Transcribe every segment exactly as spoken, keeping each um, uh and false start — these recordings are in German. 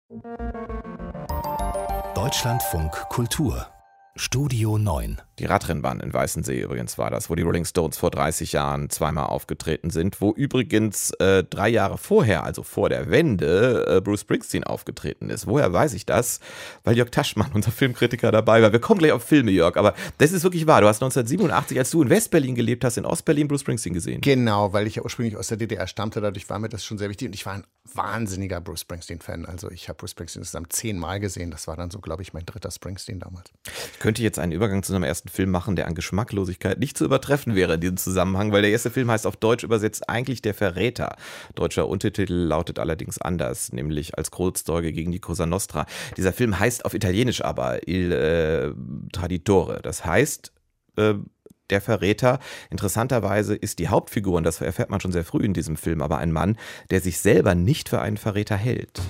Deutschlandfunk Kultur Studio neun. Die Radrennbahn in Weißensee übrigens war das, wo die Rolling Stones vor dreißig Jahren zweimal aufgetreten sind, wo übrigens äh, drei Jahre vorher, also vor der Wende, äh, Bruce Springsteen aufgetreten ist. Woher weiß ich das? Weil Jörg Taschmann, unser Filmkritiker, dabei war. Wir kommen gleich auf Filme, Jörg, aber das ist wirklich wahr. Du hast neunzehnhundertsiebenundachtzig, als du in Westberlin gelebt hast, in Ostberlin Bruce Springsteen gesehen. Genau, weil ich ja ursprünglich aus der D D R stammte, dadurch war mir das schon sehr wichtig und ich war ein wahnsinniger Bruce Springsteen-Fan. Also ich habe Bruce Springsteen insgesamt zehnmal gesehen. Das war dann so, glaube ich, mein dritter Springsteen damals. Ich könnte jetzt einen Übergang zu unserem ersten Film machen, der an Geschmacklosigkeit nicht zu übertreffen wäre in diesem Zusammenhang, weil der erste Film heißt auf Deutsch übersetzt eigentlich Der Verräter. Deutscher Untertitel lautet allerdings anders, nämlich Als Kronzeuge gegen die Cosa Nostra. Dieser Film heißt auf Italienisch aber Il äh, Traditore. Das heißt, äh, Der Verräter. Interessanterweise ist die Hauptfigur, und das erfährt man schon sehr früh in diesem Film, aber ein Mann, der sich selber nicht für einen Verräter hält.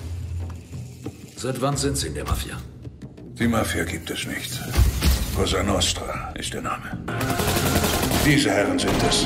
Seit wann sind Sie in der Mafia? Die Mafia gibt es nicht. Cosa Nostra ist der Name. Diese Herren sind es,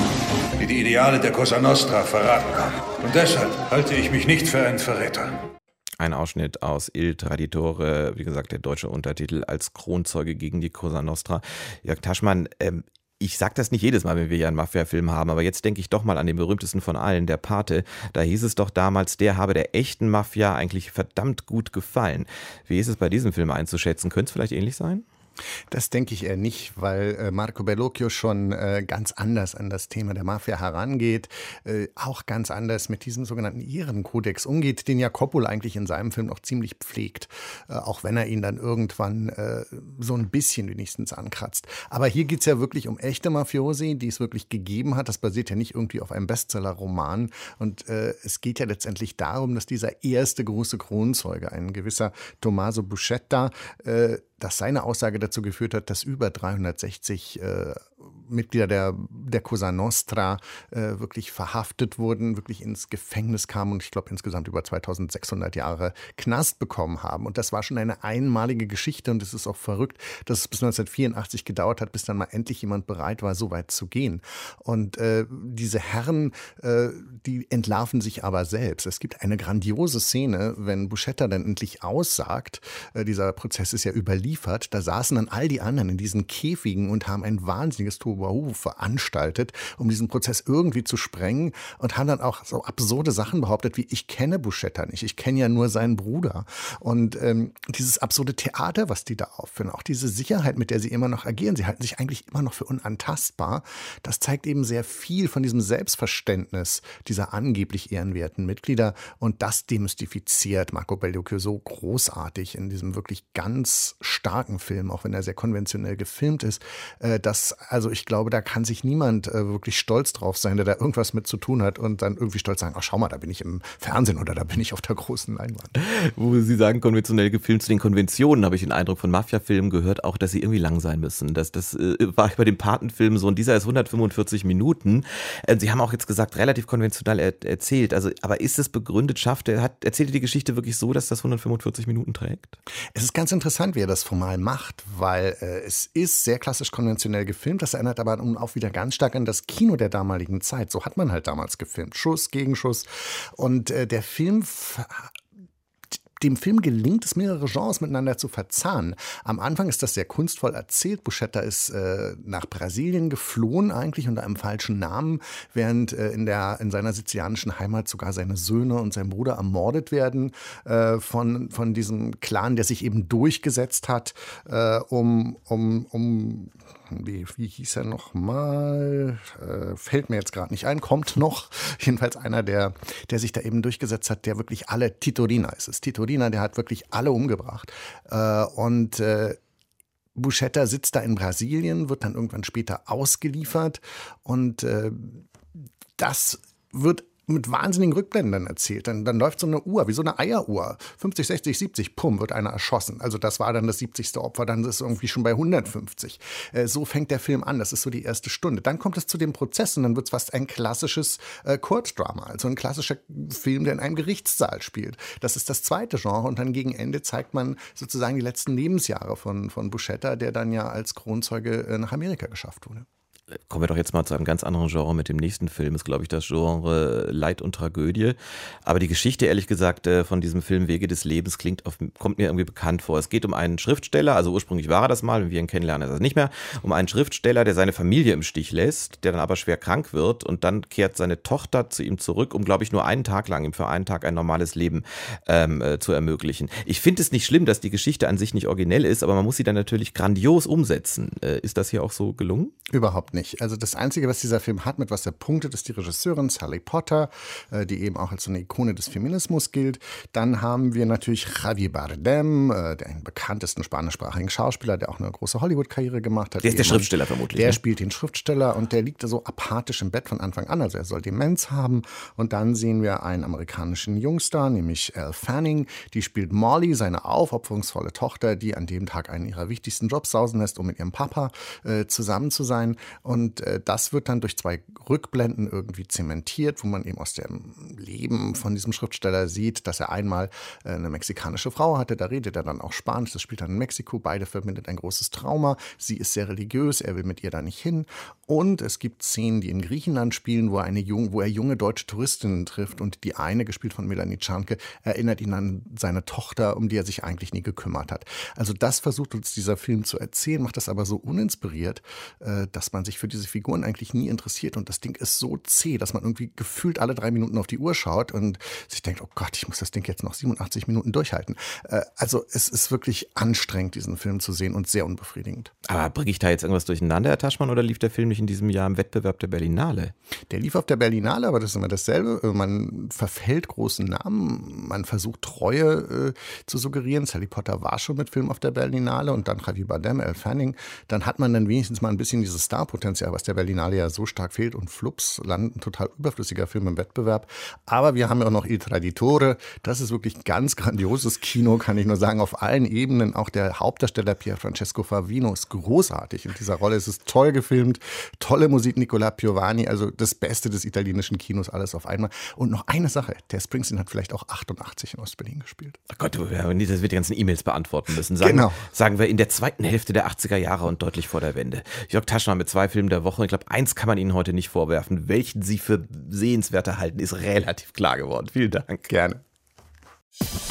die die Ideale der Cosa Nostra verraten haben. Und deshalb halte ich mich nicht für einen Verräter. Ein Ausschnitt aus Il Traditore, wie gesagt, der deutsche Untertitel Als Kronzeuge gegen die Cosa Nostra. Jörg Taschmann, ähm, ich sag das nicht jedes Mal, wenn wir hier einen Mafia-Film haben, aber jetzt denke ich doch mal an den berühmtesten von allen, Der Pate. Da hieß es doch damals, der habe der echten Mafia eigentlich verdammt gut gefallen. Wie ist es bei diesem Film einzuschätzen? Könnte es vielleicht ähnlich sein? Das denke ich eher nicht, weil äh, Marco Bellocchio schon äh, ganz anders an das Thema der Mafia herangeht, äh, auch ganz anders mit diesem sogenannten Ehrenkodex umgeht, den ja Coppola eigentlich in seinem Film noch ziemlich pflegt, äh, auch wenn er ihn dann irgendwann äh, so ein bisschen wenigstens ankratzt. Aber hier geht es ja wirklich um echte Mafiosi, die es wirklich gegeben hat. Das basiert ja nicht irgendwie auf einem Bestseller-Roman und äh, es geht ja letztendlich darum, dass dieser erste große Kronzeuge, ein gewisser Tommaso Buscetta, äh, dass seine Aussage dazu geführt hat, dass über dreihundertsechzig äh, Mitglieder der, der Cosa Nostra äh, wirklich verhaftet wurden, wirklich ins Gefängnis kamen und ich glaube insgesamt über zweitausendsechshundert Jahre Knast bekommen haben. Und das war schon eine einmalige Geschichte und es ist auch verrückt, dass es bis neunzehnhundertvierundachtzig gedauert hat, bis dann mal endlich jemand bereit war, so weit zu gehen. Und äh, diese Herren, äh, die entlarven sich aber selbst. Es gibt eine grandiose Szene, wenn Buscetta dann endlich aussagt, äh, dieser Prozess ist ja überliefert, da saßen dann all die anderen in diesen Käfigen und haben ein wahnsinniges Tohuwabohu veranstaltet, um diesen Prozess irgendwie zu sprengen und haben dann auch so absurde Sachen behauptet, wie ich kenne Buscetta nicht, ich kenne ja nur seinen Bruder. Und ähm, dieses absurde Theater, was die da aufführen, auch diese Sicherheit, mit der sie immer noch agieren, sie halten sich eigentlich immer noch für unantastbar, das zeigt eben sehr viel von diesem Selbstverständnis dieser angeblich ehrenwerten Mitglieder und das demystifiziert Marco Bellocchio so großartig in diesem wirklich ganz starken Film, auch wenn er sehr konventionell gefilmt ist, äh, dass, also ich glaube, da kann sich niemand äh, wirklich stolz drauf sein, der da irgendwas mit zu tun hat und dann irgendwie stolz sagen, ach schau mal, da bin ich im Fernsehen oder da bin ich auf der großen Leinwand. Wo Sie sagen, konventionell gefilmt, zu den Konventionen habe ich den Eindruck von Mafia-Filmen gehört, auch, dass sie irgendwie lang sein müssen. Das, das äh, war bei dem Patenfilm so und dieser ist hundertfünfundvierzig Minuten. Äh, Sie haben auch jetzt gesagt, relativ konventionell er, erzählt, also, aber ist es begründet, schafft er, hat, erzählt er die Geschichte wirklich so, dass das hundertfünfundvierzig Minuten trägt? Es ist ganz interessant, wie er das formal macht, weil äh, es ist sehr klassisch konventionell gefilmt. Das erinnert aber nun auch wieder ganz stark an das Kino der damaligen Zeit. So hat man halt damals gefilmt. Schuss, Gegenschuss. Und äh, der Film Dem Film gelingt es, mehrere Genres miteinander zu verzahnen. Am Anfang ist das sehr kunstvoll erzählt. Buscetta ist äh, nach Brasilien geflohen eigentlich unter einem falschen Namen, während äh, in, der, in seiner sizilianischen Heimat sogar seine Söhne und sein Bruder ermordet werden äh, von, von diesem Clan, der sich eben durchgesetzt hat, äh, um, um, um wie, wie hieß er noch mal? Äh, fällt mir jetzt gerade nicht ein, kommt noch. Jedenfalls einer, der, der sich da eben durchgesetzt hat, der wirklich alle, Tito Riina ist es. Tito Riina, der hat wirklich alle umgebracht. Äh, und äh, Buscetta sitzt da in Brasilien, wird dann irgendwann später ausgeliefert und äh, das wird mit wahnsinnigen Rückblenden erzählt. Dann, dann läuft so eine Uhr, wie so eine Eieruhr. fünfzig, sechzig, siebzig, pum, wird einer erschossen. Also das war dann das siebzigste Opfer, dann ist es irgendwie schon bei hundertfünfzig. Äh, so fängt der Film an, das ist so die erste Stunde. Dann kommt es zu dem Prozess und dann wird es fast ein klassisches äh, Kurzdrama, also ein klassischer Film, der in einem Gerichtssaal spielt. Das ist das zweite Genre und dann gegen Ende zeigt man sozusagen die letzten Lebensjahre von, von Buscetta, der dann ja als Kronzeuge äh, nach Amerika geschafft wurde. Kommen wir doch jetzt mal zu einem ganz anderen Genre mit dem nächsten Film. Ist, glaube ich, das Genre Leid und Tragödie. Aber die Geschichte, ehrlich gesagt, von diesem Film Wege des Lebens klingt auf, kommt mir irgendwie bekannt vor. Es geht um einen Schriftsteller, also ursprünglich war er das mal, wenn wir ihn kennenlernen, ist er nicht mehr, um einen Schriftsteller, der seine Familie im Stich lässt, der dann aber schwer krank wird und dann kehrt seine Tochter zu ihm zurück, um, glaube ich, nur einen Tag lang, ihm für einen Tag ein normales Leben ähm, äh, zu ermöglichen. Ich finde es nicht schlimm, dass die Geschichte an sich nicht originell ist, aber man muss sie dann natürlich grandios umsetzen. Äh, ist das hier auch so gelungen? Überhaupt nicht. Also das Einzige, was dieser Film hat, mit was er punktet, ist die Regisseurin Sally Potter, die eben auch als so eine Ikone des Feminismus gilt. Dann haben wir natürlich Javier Bardem, den bekanntesten spanischsprachigen Schauspieler, der auch eine große Hollywood-Karriere gemacht hat. Der ist der Schriftsteller vermutlich. Der ne? spielt den Schriftsteller und der liegt so apathisch im Bett von Anfang an. Also er soll Demenz haben. Und dann sehen wir einen amerikanischen Jungstar, nämlich Elle Fanning. Die spielt Molly, seine aufopferungsvolle Tochter, die an dem Tag einen ihrer wichtigsten Jobs sausen lässt, um mit ihrem Papa äh, zusammen zu sein. Und äh, das wird dann durch zwei Rückblenden irgendwie zementiert, wo man eben aus dem Leben von diesem Schriftsteller sieht, dass er einmal äh, eine mexikanische Frau hatte. Da redet er dann auch Spanisch. Das spielt dann in Mexiko. Beide verbindet ein großes Trauma. Sie ist sehr religiös. Er will mit ihr da nicht hin. Und es gibt Szenen, die in Griechenland spielen, wo er, eine jung, wo er junge deutsche Touristinnen trifft. Und die eine, gespielt von Melanie Czarnke, erinnert ihn an seine Tochter, um die er sich eigentlich nie gekümmert hat. Also das versucht uns dieser Film zu erzählen, macht das aber so uninspiriert, äh, dass man sich für diese Figuren eigentlich nie interessiert. Und das Ding ist so zäh, dass man irgendwie gefühlt alle drei Minuten auf die Uhr schaut und sich denkt, oh Gott, ich muss das Ding jetzt noch siebenundachtzig Minuten durchhalten. Äh, also es ist wirklich anstrengend, diesen Film zu sehen und sehr unbefriedigend. Aber bringe ich da jetzt irgendwas durcheinander, Herr Taschmann, oder lief der Film nicht in diesem Jahr im Wettbewerb der Berlinale? Der lief auf der Berlinale, aber das ist immer dasselbe. Man verfällt großen Namen, man versucht Treue äh, zu suggerieren. Sally Potter war schon mit Film auf der Berlinale und dann Javier Bardem, Elle Fanning. Dann hat man dann wenigstens mal ein bisschen dieses Starpotenzial, was der Berlinale ja so stark fehlt, und flups, landet ein total überflüssiger Film im Wettbewerb. Aber wir haben ja auch noch Il Traditore. Das ist wirklich ganz grandioses Kino, kann ich nur sagen, auf allen Ebenen. Auch der Hauptdarsteller Pier Francesco Favino ist großartig in dieser Rolle. Es ist toll gefilmt, tolle Musik, Nicola Piovani, also das Beste des italienischen Kinos, alles auf einmal. Und noch eine Sache, der Springsteen hat vielleicht auch achtundachtzig in Ostberlin gespielt. Ach Gott, das wird die ganzen E-Mails beantworten müssen. Sagen, genau. Sagen wir in der zweiten Hälfte der achtziger Jahre und deutlich vor der Wende. Jörg Taschmann mit zwei Filmen der Woche. Ich glaube, eins kann man Ihnen heute nicht vorwerfen. Welchen Sie für sehenswerter halten, ist relativ klar geworden. Vielen Dank. Gerne.